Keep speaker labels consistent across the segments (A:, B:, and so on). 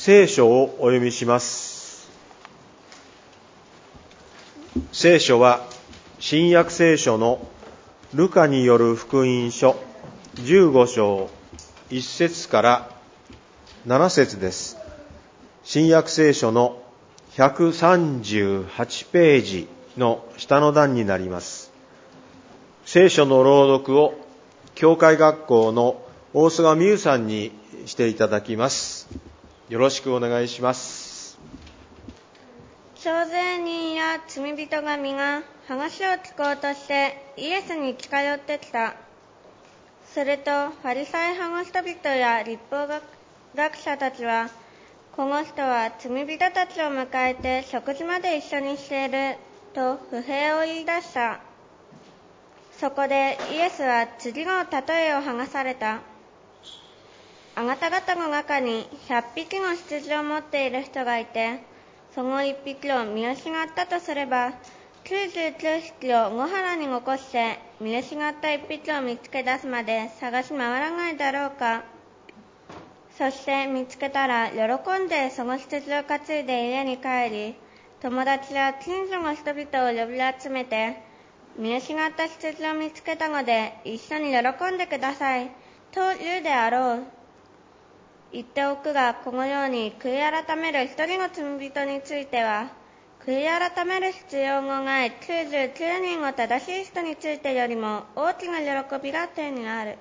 A: 聖書をお読みします。聖書は新約聖書のルカによる福音書15章1節から7節です。新約聖書の138ページの下の段になります。聖書の朗読を教会学校の大菅美優さんにしていただきます。よろしくお願いします。
B: 徴税人や罪人が皆話を聞こうとしてイエスに近寄ってきた。するとファリサイ派の人々や律法学者たちは、この人は罪人たちを迎えて食事まで一緒にしていると不平を言い出した。そこでイエスは次の例えを話された。あなた方の中に100匹の羊を持っている人がいて、その1匹を見失ったとすれば、99匹を野原に残して見失った1匹を見つけ出すまで探し回らないだろうか。そして見つけたら喜んでその羊を担いで家に帰り、友達や近所の人々を呼び集めて、見失った羊を見つけたので一緒に喜んでくださいと言うであろう。言っておくが、このように悔い改める一人の罪人については、悔い改める必要のない99人の正しい人についてよりも大きな喜びが天にある。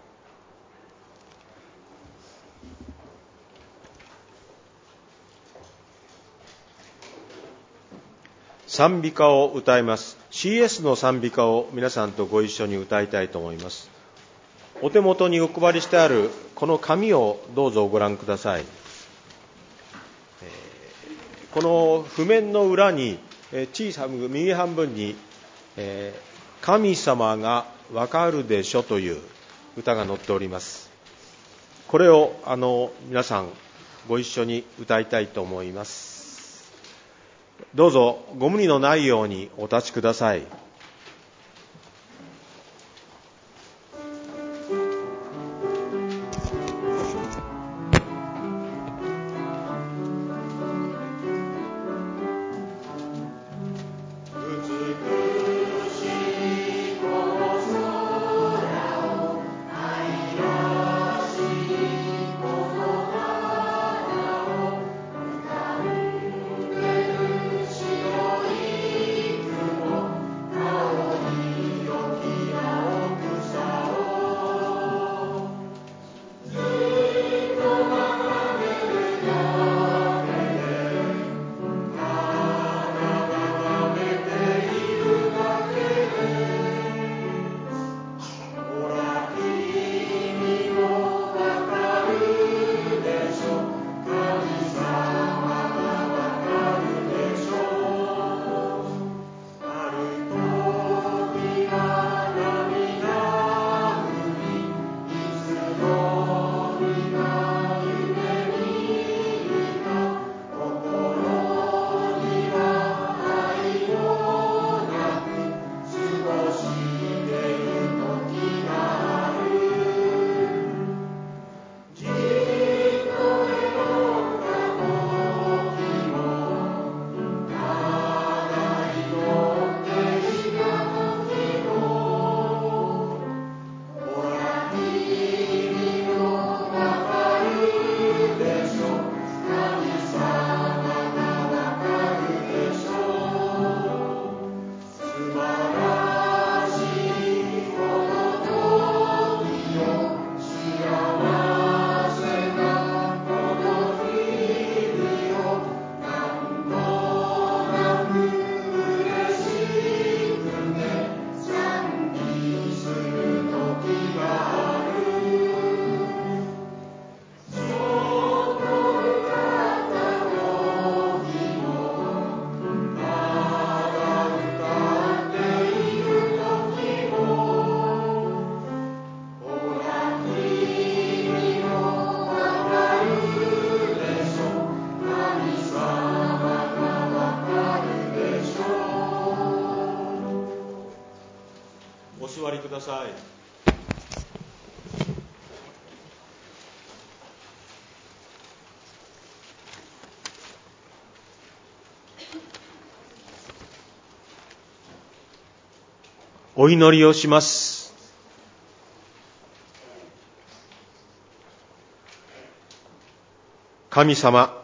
A: 賛美歌を歌います。 CS の賛美歌を皆さんとご一緒に歌いたいと思います。お手元にお配りしてあるこの紙をどうぞご覧ください。この譜面の裏に小さく右半分に神様がわかるでしょという歌が載っております。これを皆さんご一緒に歌いたいと思います。どうぞご無理のないようにお立ちください。
C: 「
A: お祈りをします。神様、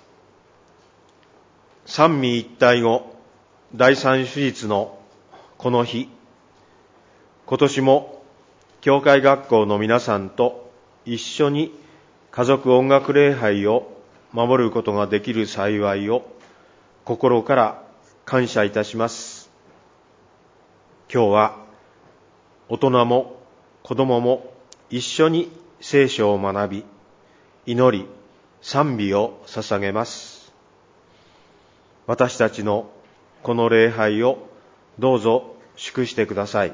A: 三位一体後第三主日のこの日、今年も教会学校の皆さんと一緒に家族音楽礼拝を守ることができる幸いを心から感謝いたします。今日は大人も子供も一緒に聖書を学び、祈り、賛美を捧げます。私たちのこの礼拝をどうぞ祝してください。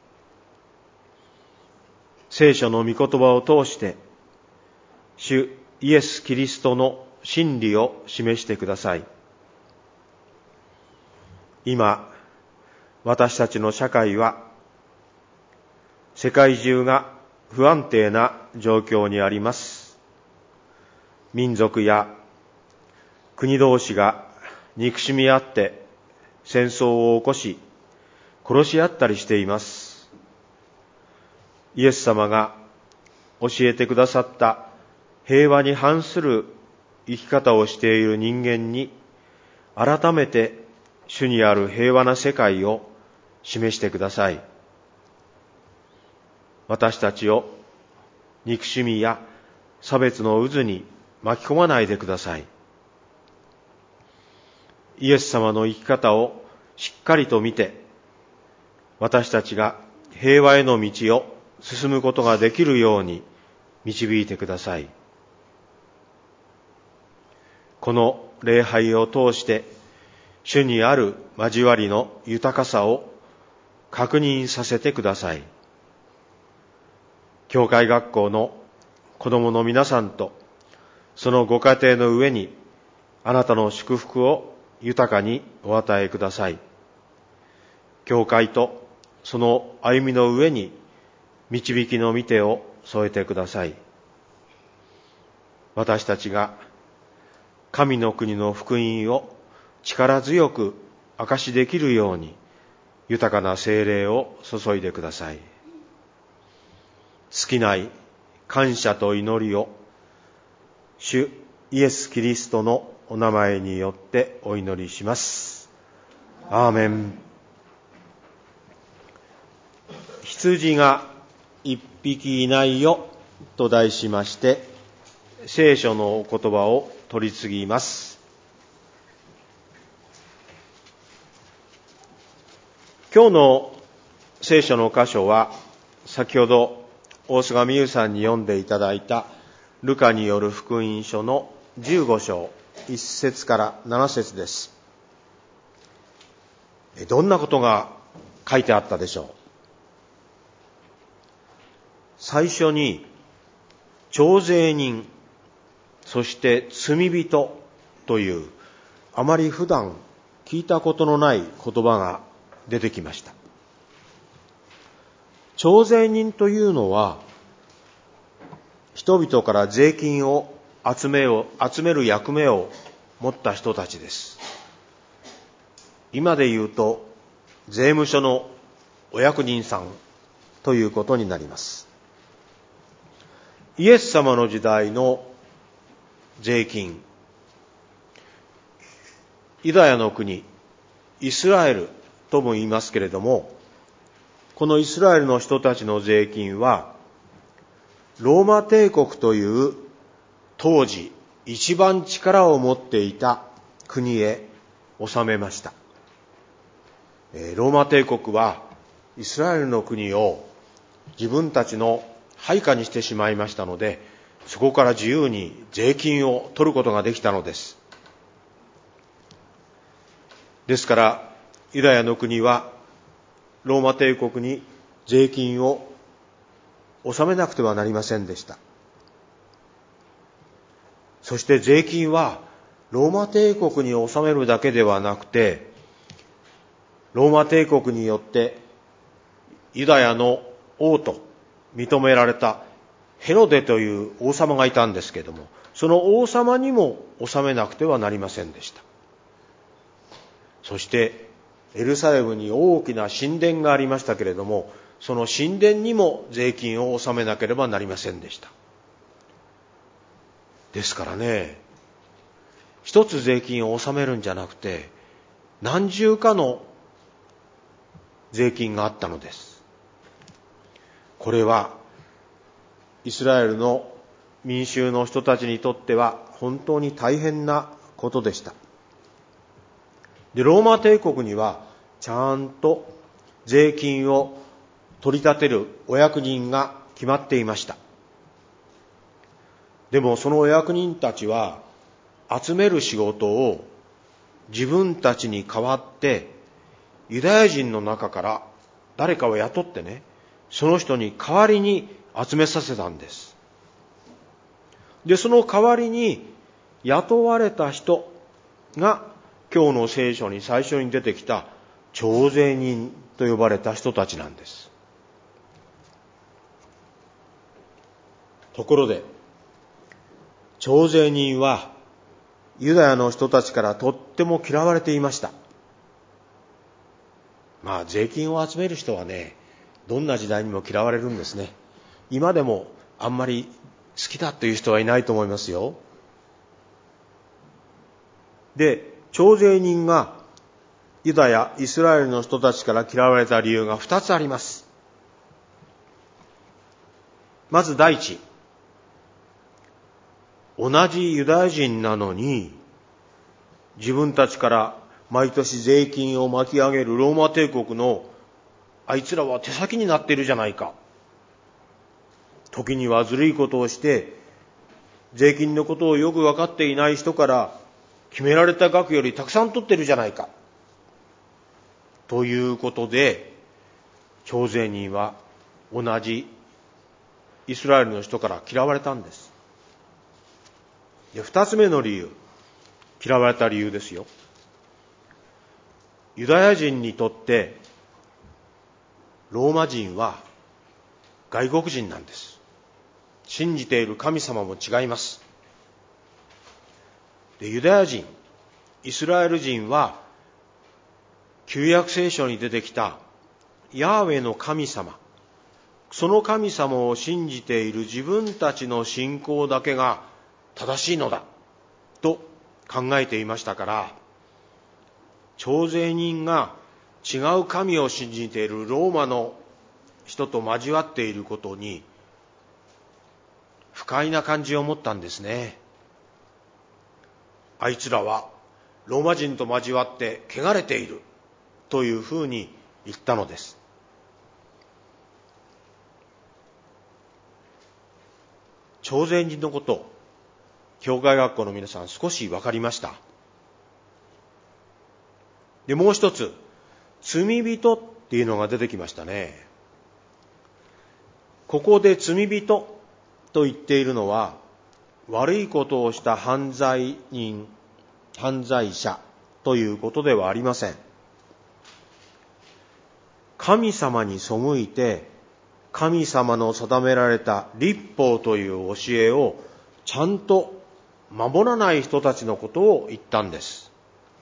A: 聖書の御言葉を通して主イエス・キリストの真理を示してください。今、私たちの社会は世界中が不安定な状況にあります。民族や国同士が憎しみ合って戦争を起こし、殺し合ったりしています。イエス様が教えてくださった平和に反する生き方をしている人間に、改めて主にある平和な世界を示してください。私たちを憎しみや差別の渦に巻き込まないでください。イエス様の生き方をしっかりと見て、私たちが平和への道を進むことができるように導いてください。この礼拝を通して主にある交わりの豊かさを確認させてください。教会学校の子供の皆さんとそのご家庭の上にあなたの祝福を豊かにお与えください。教会とその歩みの上に導きの御手を添えてください。私たちが神の国の福音を力強く証しできるように豊かな聖霊を注いでください。尽きない感謝と祈りを主イエス・キリストのお名前によってお祈りします。アーメン。羊が一匹いないよと題しまして、聖書のお言葉を取り次ぎます。今日の聖書の箇所は、先ほど大菅美優さんに読んでいただいたルカによる福音書の15章1節から7節です。どんなことが書いてあったでしょう。最初に徴税人、そして罪人というあまり普段聞いたことのない言葉が出てきました。徴税人というのは、人々から税金を集める役目を持った人たちです。今で言うと税務署のお役人さんということになります。イエス様の時代の税金、ユダヤの国イスラエルとも言いますけれども、このイスラエルの人たちの税金はローマ帝国という当時一番力を持っていた国へ納めました。ローマ帝国はイスラエルの国を自分たちの配下にしてしまいましたので、そこから自由に税金を取ることができたのです。ですからユダヤの国はローマ帝国に税金を納めなくてはなりませんでした。そして税金はローマ帝国に納めるだけではなくて、ローマ帝国によってユダヤの王と認められたヘロデという王様がいたんですけれども、その王様にも納めなくてはなりませんでした。そしてエルサレムに大きな神殿がありましたけれども、その神殿にも税金を納めなければなりませんでした。ですからね、一つ税金を納めるんじゃなくて、何重かの税金があったのです。これはイスラエルの民衆の人たちにとっては本当に大変なことでした。で、ローマ帝国にはちゃんと税金を取り立てるお役人が決まっていました。でもそのお役人たちは集める仕事を自分たちに代わってユダヤ人の中から誰かを雇ってね、その人に代わりに集めさせたんです。で、その代わりに雇われた人が今日の聖書に最初に出てきた徴税人と呼ばれた人たちなんです。ところで、徴税人はユダヤの人たちからとっても嫌われていました。税金を集める人はね、どんな時代にも嫌われるんですね。今でもあんまり好きだという人はいないと思いますよ。で、徴税人がユダヤ、イスラエルの人たちから嫌われた理由が2つあります。まず第一、同じユダヤ人なのに自分たちから毎年税金を巻き上げるローマ帝国のあいつらは手先になっているじゃないか。時にはずるいことをして税金のことをよく分かっていない人から決められた額よりたくさん取ってるじゃないか。ということで、徴税人は同じイスラエルの人から嫌われたんです。で、二つ目の理由、嫌われた理由ですよ。ユダヤ人にとってローマ人は外国人なんです。信じている神様も違います。で、ユダヤ人、イスラエル人は旧約聖書に出てきたヤーウェの神様、その神様を信じている自分たちの信仰だけが正しいのだと考えていましたから、徴税人が違う神を信じているローマの人と交わっていることに不快な感じを持ったんですね。あいつらはローマ人と交わって汚れているというふうに言ったのです。徴税人のこと、教会学校の皆さん少し分かりました。で、もう一つ、罪人っていうのが出てきましたね。ここで罪人と言っているのは、悪いことをした犯罪人、犯罪者ということではありません。神様に背いて、神様の定められた律法という教えをちゃんと守らない人たちのことを言ったんです。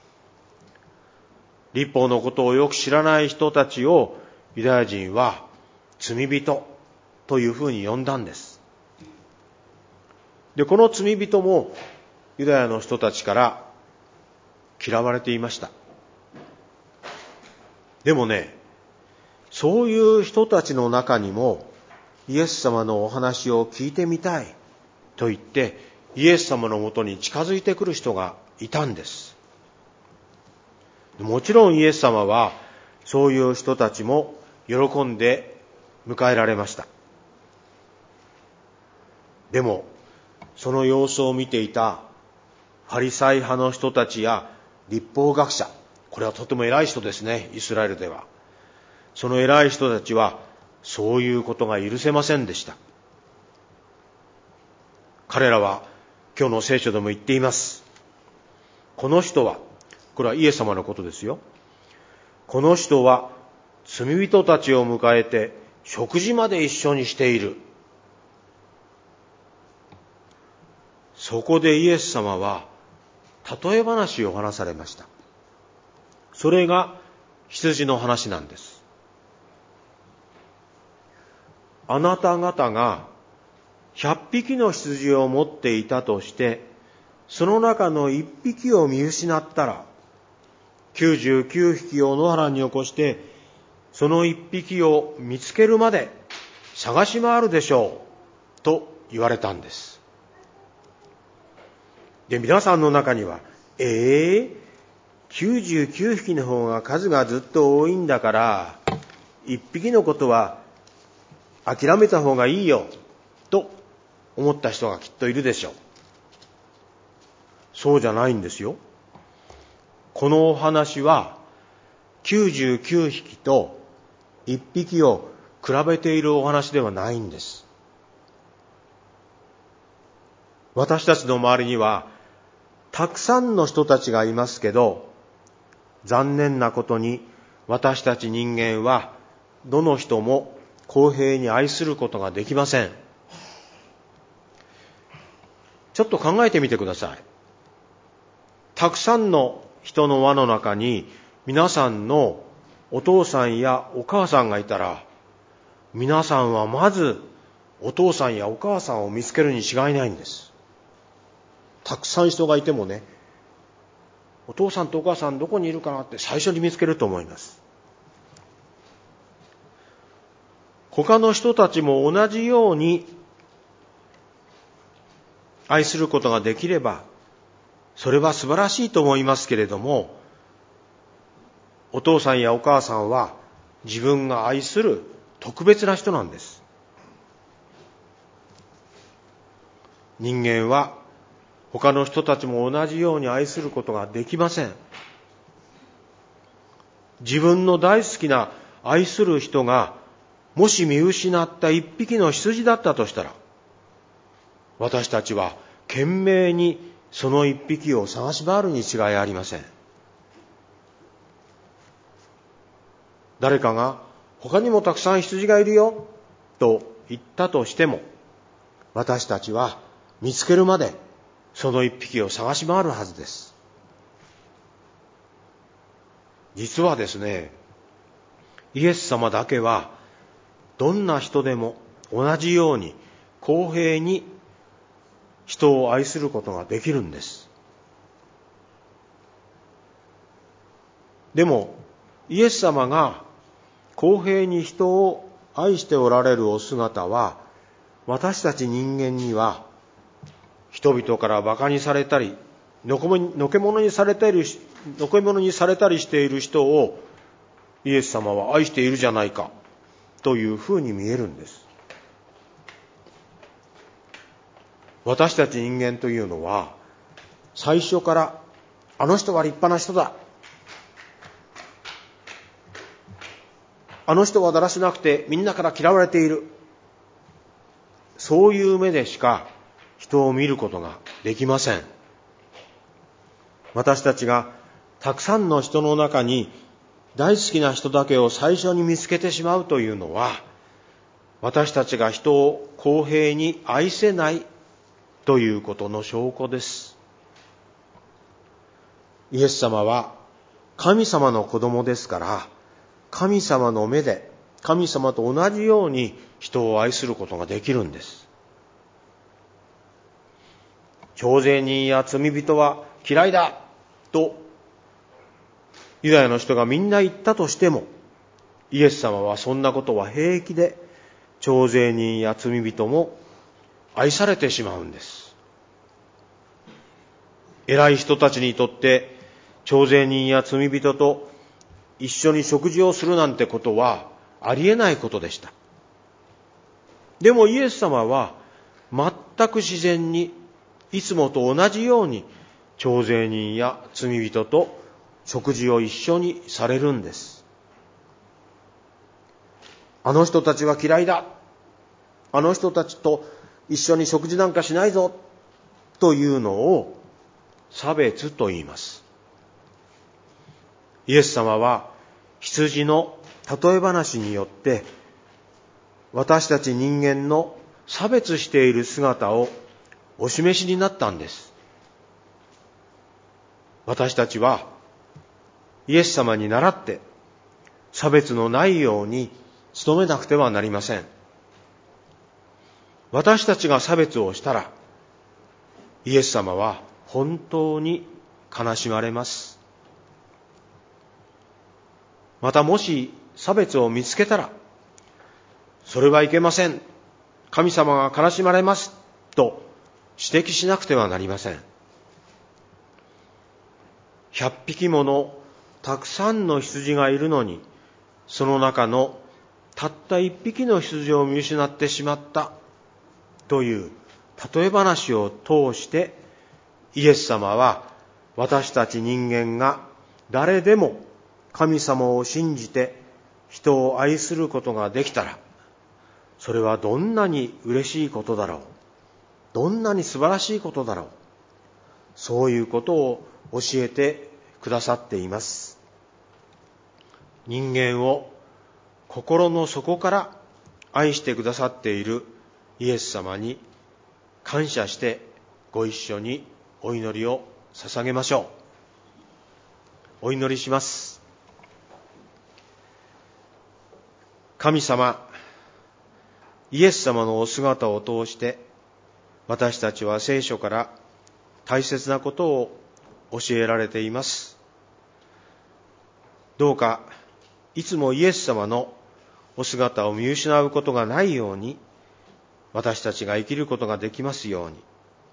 A: 律法のことをよく知らない人たちをユダヤ人は罪人というふうに呼んだんです。で、この罪人もユダヤの人たちから嫌われていました。でもね、そういう人たちの中にもイエス様のお話を聞いてみたいと言ってイエス様のもとに近づいてくる人がいたんです。もちろんイエス様はそういう人たちも喜んで迎えられました。でもその様子を見ていたファリサイ派の人たちや律法学者、これはとても偉い人ですね、イスラエルでは。その偉い人たちはそういうことが許せませんでした。彼らは今日の聖書でも言っています。この人は、これはイエス様のことですよ。この人は罪人たちを迎えて食事まで一緒にしている。そこでイエス様は例え話を話されました。それが羊の話なんです。あなた方が100匹の羊を持っていたとして、その中の1匹を見失ったら、99匹を野原に起こして、その1匹を見つけるまで探し回るでしょう、と言われたんです。で、皆さんの中には、99匹の方が数がずっと多いんだから、1匹のことは諦めた方がいいよ、と思った人がきっといるでしょう。そうじゃないんですよ。このお話は、99匹と1匹を比べているお話ではないんです。私たちの周りには、たくさんの人たちがいますけど、残念なことに私たち人間はどの人も公平に愛することができません。ちょっと考えてみてください。たくさんの人の輪の中に皆さんのお父さんやお母さんがいたら、皆さんはまずお父さんやお母さんを見つけるに違いないんです。たくさん人がいてもね、お父さんとお母さんどこにいるかなって最初に見つけると思います。他の人たちも同じように愛することができれば、それは素晴らしいと思いますけれども、お父さんやお母さんは自分が愛する特別な人なんです。人間は他の人たちも同じように愛することができません。自分の大好きな愛する人がもし見失った一匹の羊だったとしたら、私たちは懸命にその一匹を探し回るに違いありません。誰かが他にもたくさん羊がいるよと言ったとしても、私たちは見つけるまでその一匹を探し回るはずです。実はですね、イエス様だけはどんな人でも同じように公平に人を愛することができるんです。でもイエス様が公平に人を愛しておられるお姿は、私たち人間には人々から馬鹿にされたり、のけ者にされたりしている人をイエス様は愛しているじゃないかというふうに見えるんです。私たち人間というのは最初からあの人は立派な人だ、あの人はだらしなくてみんなから嫌われている、そういう目でしか人を見ることができません。私たちがたくさんの人の中に大好きな人だけを最初に見つけてしまうというのは、私たちが人を公平に愛せないということの証拠です。イエス様は神様の子供ですから、神様の目で神様と同じように人を愛することができるんです。徴税人や罪人は嫌いだとユダヤの人がみんな言ったとしても、イエス様はそんなことは平気で徴税人や罪人も愛されてしまうんです。偉い人たちにとって徴税人や罪人と一緒に食事をするなんてことはありえないことでした。でもイエス様は全く自然にいつもと同じように徴税人や罪人と食事を一緒にされるんです。あの人たちは嫌いだ、あの人たちと一緒に食事なんかしないぞというのを差別と言います。イエス様は羊の例え話によって私たち人間の差別している姿をお示しになったんです。私たちはイエス様に倣って差別のないように努めなくてはなりません。私たちが差別をしたら、イエス様は本当に悲しまれます。またもし差別を見つけたら、それはいけません、神様が悲しまれますと指摘しなくてはなりません。100匹ものたくさんの羊がいるのに、その中のたった1匹の羊を見失ってしまったという例え話を通して、イエス様は私たち人間が誰でも神様を信じて人を愛することができたら、それはどんなに嬉しいことだろう、どんなに素晴らしいことだろう、そういうことを教えてくださっています。人間を心の底から愛してくださっているイエス様に感謝して、ご一緒にお祈りを捧げましょう。お祈りします。神様、イエス様のお姿を通して、私たちは聖書から大切なことを教えられています。どうかいつもイエス様のお姿を見失うことがないように、私たちが生きることができますように。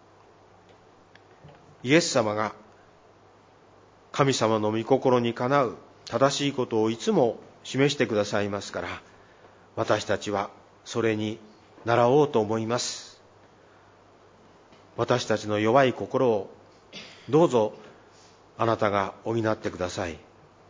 A: イエス様が神様の御心にかなう正しいことをいつも示してくださいますから、私たちはそれに倣おうと思います。私たちの弱い心をどうぞあなたが補ってください。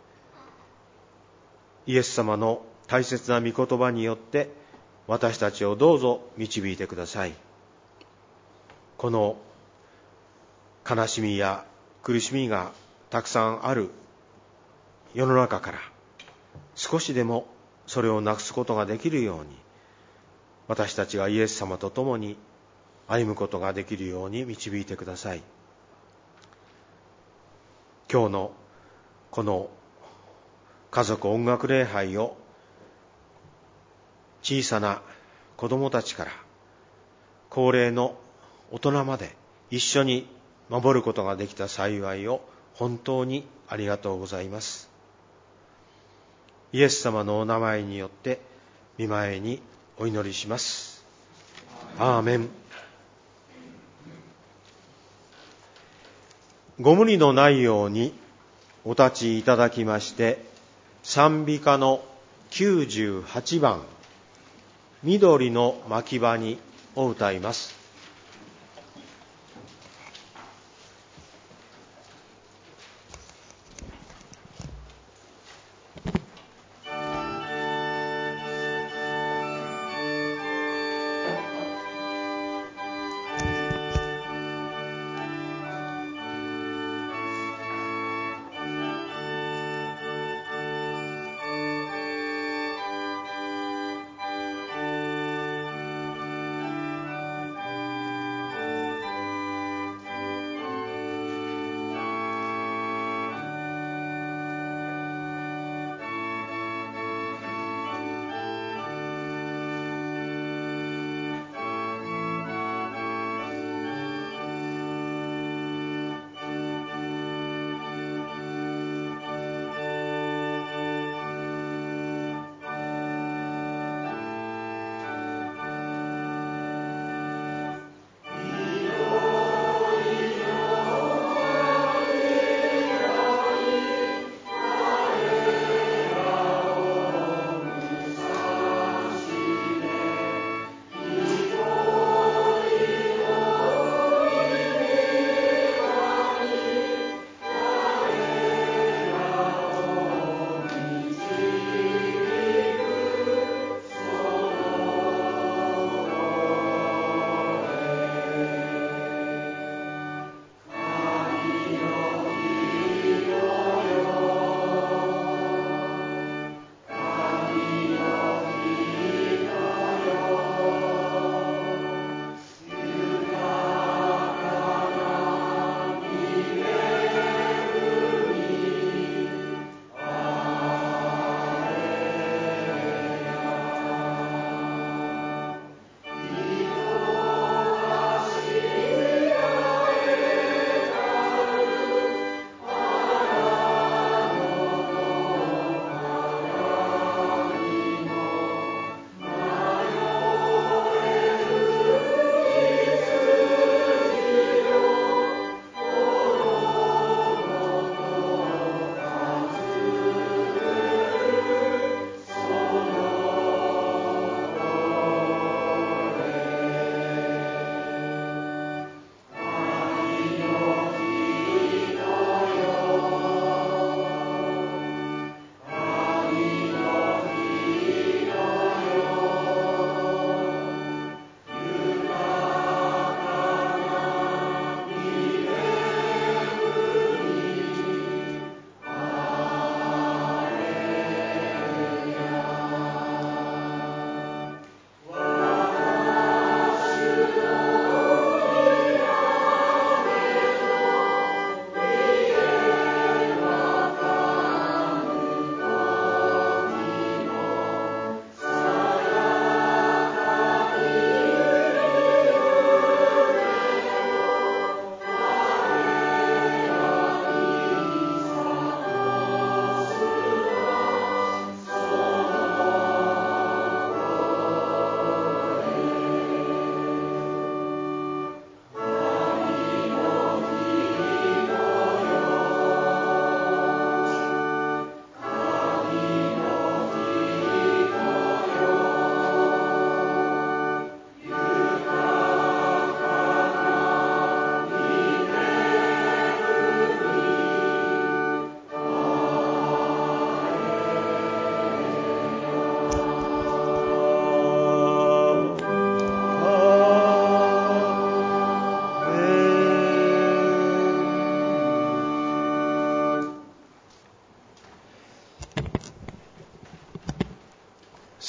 A: イエス様の大切な御言葉によって私たちをどうぞ導いてください。この悲しみや苦しみがたくさんある世の中から、少しでもそれをなくすことができるように、私たちがイエス様と共に歩むことができるように導いてください。今日のこの家族音楽礼拝を、小さな子供たちから高齢の大人まで一緒に守ることができた幸いを本当にありがとうございます。イエス様のお名前によって御前にお祈りします。アーメン。ご無理のないようにお立ちいただきまして、賛美歌の98番、緑の牧場にを歌います。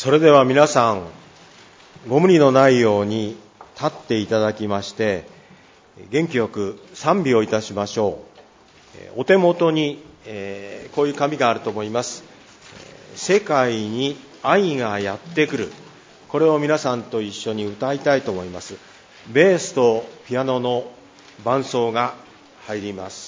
A: それでは皆さん、ご無理のないように立っていただきまして、元気よく賛美をいたしましょう。お手元に、こういう紙があると思います。世界に愛がやってくる。これを皆さんと一緒に歌いたいと思います。ベースとピアノの伴奏が入ります。